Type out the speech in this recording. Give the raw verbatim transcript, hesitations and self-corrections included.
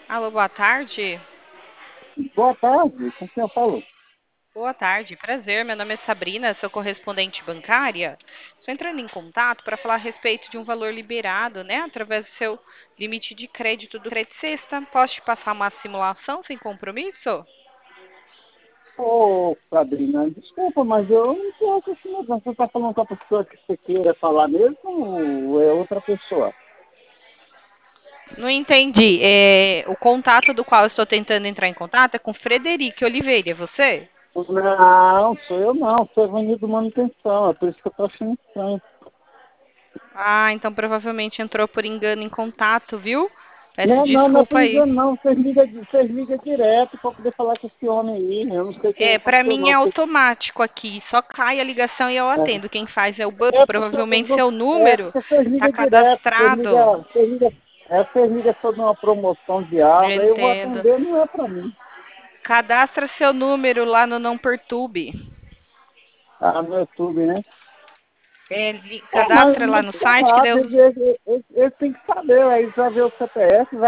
Alô, boa tarde. Boa tarde, com quem eu falo? Boa tarde, prazer. Meu nome é Sabrina, sou correspondente bancária. Estou entrando em contato para falar a respeito de um valor liberado, né, através do seu limite de crédito do Crédito Sexta. Posso te passar uma simulação sem compromisso? Ô, Sabrina, desculpa, mas eu não tô com esse negócio. Você está falando com a pessoa que você queira falar mesmo ou é outra pessoa? Não entendi. É, o contato do qual eu estou tentando entrar em contato é com Frederico Oliveira, é você? Não, sou eu não, sou Evanido Manutenção, é por isso que eu tô achando estranho. Ah, então provavelmente entrou por engano em contato, viu? Peço Não, não, não é por desculpa aí. engano não, vocês ligam, vocês ligam direto para poder falar com esse homem aí, eu não sei quem é É, essa para pessoa mim é não. Vocês- automático aqui, só cai a ligação e eu atendo. Quem faz é o banco, É, é porque, provavelmente vo- seu é número porque vocês está ligam direto, vocês cadastrado. ligam, vocês ligam, é, vocês ligam sobre uma promoção de Eu algo, aí eu vou entendo. atender, não é para mim. Cadastra seu número lá no Não Perturbe. Ah, no YouTube, né? É, li- Pô, mas, cadastra lá mas no sei site que lá, deu. ele, ele, ele, ele tem que saber, aí já vê o C P F,